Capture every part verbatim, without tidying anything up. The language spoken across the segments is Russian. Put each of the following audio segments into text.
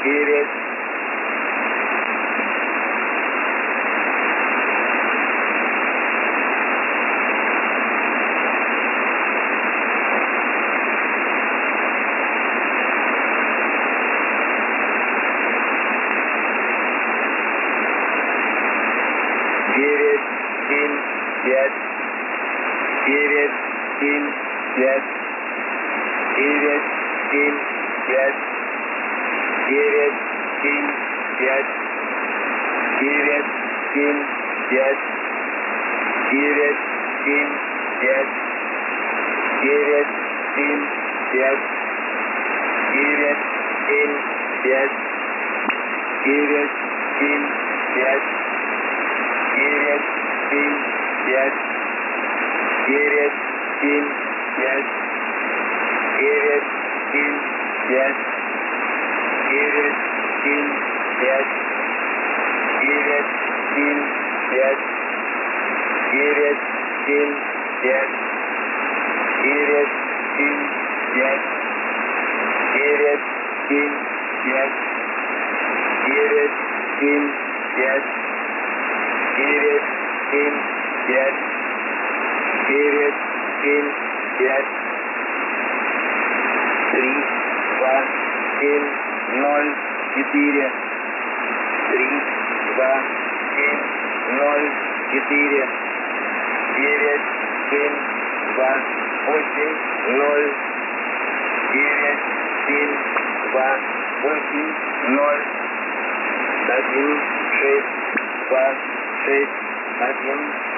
девять. Девять, семь, пять, девять, семь, пять, девять, семь, пять, девять, семь, пять, девять, семь, пять, девять, семь, пять, девять, семь, пять, девять, семь, пять, девять, семь, пять, девять, семь, пять, девять, семь, пять, девять, семь, пять, девять, семь, пять, девять, семь, пять, девять, семь, пять, девять, семь, пять, девять, семь, пять, девять, семь, пять, девять, семь, пять, девять, семь, пять, три, два, семь, ноль, четыре, три, два, семь, ноль, четыре, девять, семь, два, восемь, ноль, девять, семь, два, восемь, ноль, один, шесть, два, шесть, один,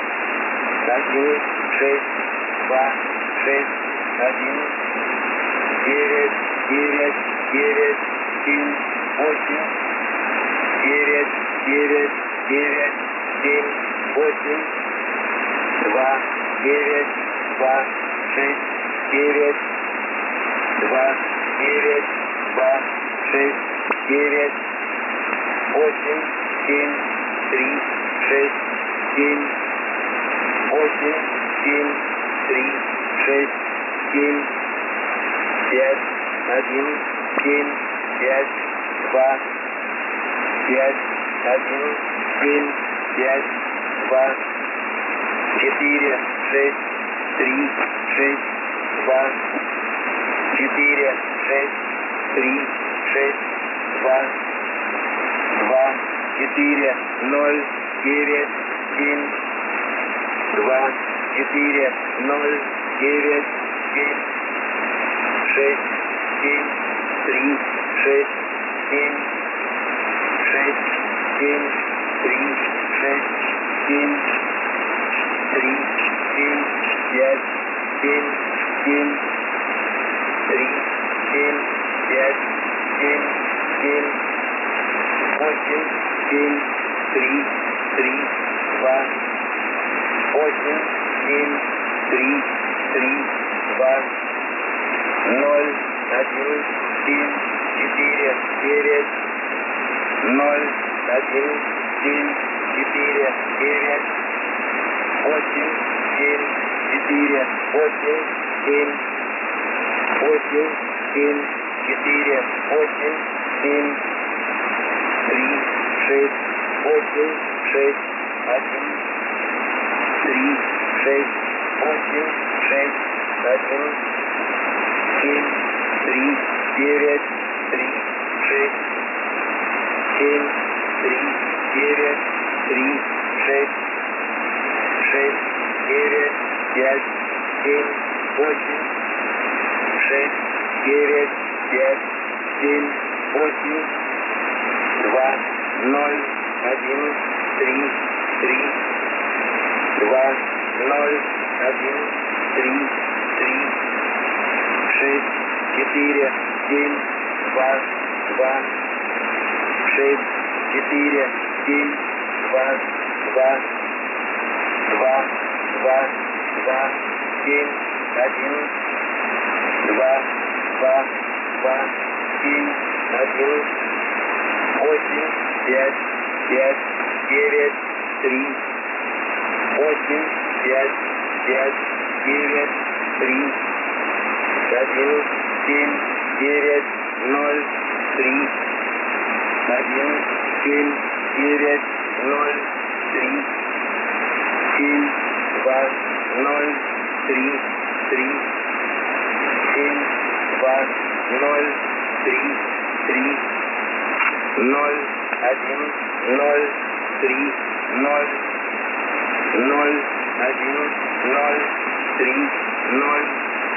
один, шесть, два, шесть, один, девять, девять, девять, семь, восемь, девять, девять, девять, семь, восемь, два, девять, два, шесть, девять, два, девять, два, шесть, девять, восемь, семь, три, шесть, семь, восемь, семь, три, шесть, семь, пять, один, семь, пять, два, пять, один, семь, пять, два, четыре, шесть, три, шесть, два, четыре, шесть, три, шесть, два, два, четыре, ноль, девять, семь, два, четыре, ноль, девять, семь, шесть, семь, три, шесть, семь, шесть, семь, три, шесть, семь, три, семь, пять, семь, семь, три, семь, пять, семь, семь, восемь, семь, три, три, два, восемь, семь, три, три, два, ноль, один, семь, четыре, девять, ноль, один, семь, четыре, девять, восемь, семь, четыре, восемь, семь, восемь, семь, четыре, восемь, семь, три, шесть, восемь, шесть, один, три, шесть, восемь, шесть, один, семь, три, девять, три, шесть, семь, три, девять, три, шесть, шесть, девять, пять, семь, восемь, шесть, девять, пять, семь, восемь, два, ноль, один, три, три, два, ноль, один, три, три, шесть, четыре, семь, два, два, шесть, четыре, семь, два, два, два, два, два, семь, один, два, два, два, семь, один, восемь, пять, пять, девять, три, восемь, пять, пять, девять, три, один, семь, девять, ноль, три, один, семь, девять, ноль, три, семь, два, ноль, три, три, семь, два, ноль, три, три, ноль, один, ноль, три, ноль, ноль, один, ноль, три, ноль,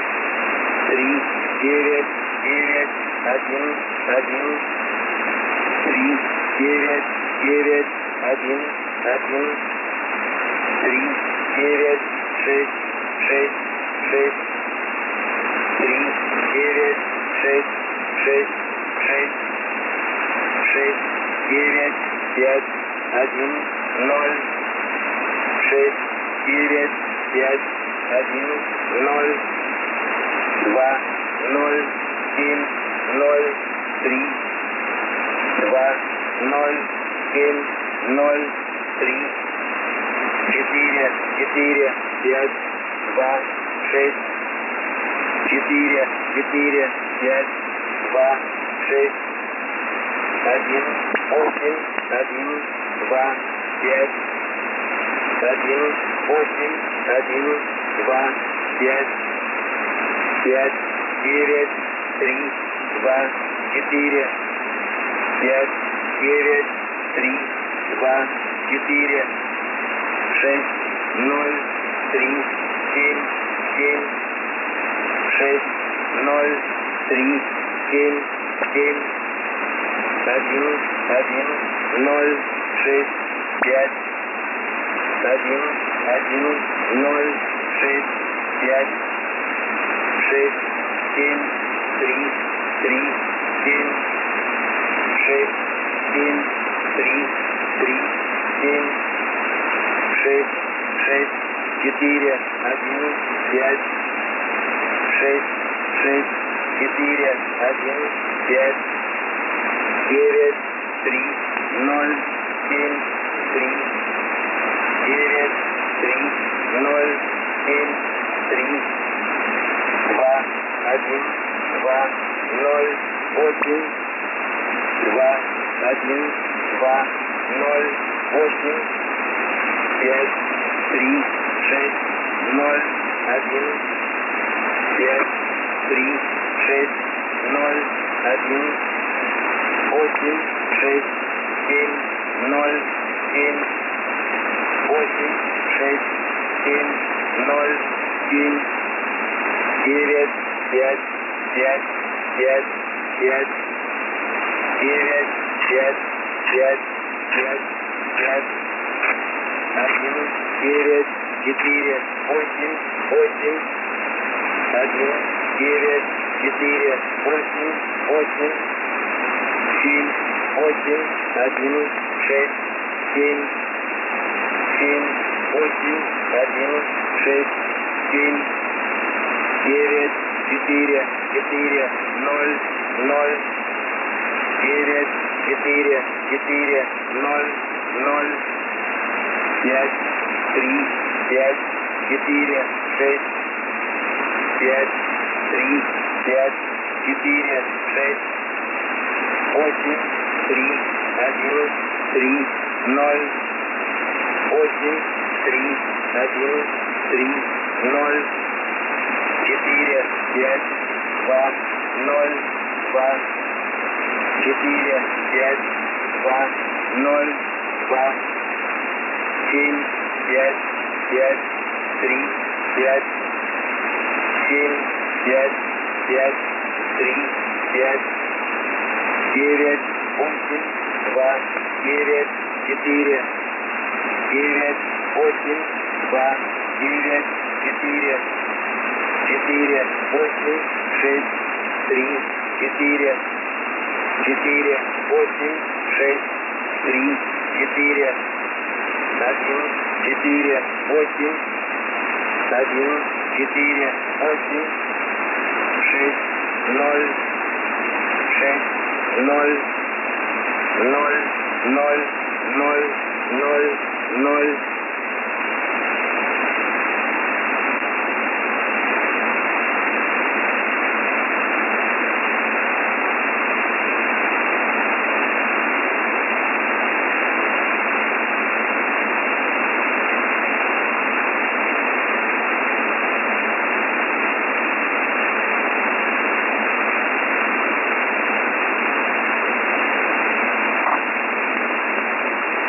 три, девять, девять, один, один, три, девять, девять, один, один, три, девять, шесть, шесть, шесть, три, девять, шесть, шесть, шесть, шесть, девять, пять, один, ноль, шесть, девять, пять, один, ноль, два, ноль, семь, ноль, три, два, ноль, семь, ноль, три, четыре, четыре, пять, два, шесть, четыре, четыре, пять, два, шесть, один, восемь, один, два, пять, один, восемь, один, два, пять, пять, девять, три, два, четыре, пять, девять, три, два, четыре, шесть, ноль, три, семь, семь, шесть, ноль, три, семь, семь, один, один, ноль, шесть, пять, один, один, ноль, шесть, пять, шесть, семь, три, три, семь, шесть, семь, три, три, семь, шесть, шесть, четыре, один, пять, шесть, шесть, четыре, один, пять, девять, три, ноль, семь, три, девять, три, ноль, семь, три, два, один, два, ноль, восемь, два, один, два, ноль, восемь, пять, три, шесть, ноль, один, пять, три, шесть, ноль, один, восемь, шесть, семь, ноль, семь, восемь, шесть, семь, ноль, семь, девять, пять, пять, пять, пять, девять, пять, пять, пять, пять, один, девять, четыре, восемь, восемь, один, девять, четыре, восемь, восемь, семь, восемь, один, шесть, семь, семь, восемь, один, шесть, семь, девять, четыре, четыре, ноль, ноль, девять, четыре, четыре, ноль, ноль, пять, три, пять, четыре, шесть, пять, три, пять, четыре, шесть, восемь, три, один, три, ноль, восемь, три, один, три, ноль, четыре, пять, два, ноль, два, четыре, пять, два, ноль, два, семь, пять, пять, три, пять, семь, пять, пять, три, пять, девять, восемь, два, девять, четыре, девять, восемь, два, девять, четыре, четыре, восемь, шесть, три, четыре, четыре, восемь, шесть, три, четыре, один, четыре, восемь, один, четыре, восемь, шесть, ноль, шесть, ноль, ноль, ноль, ноль, ноль, ноль,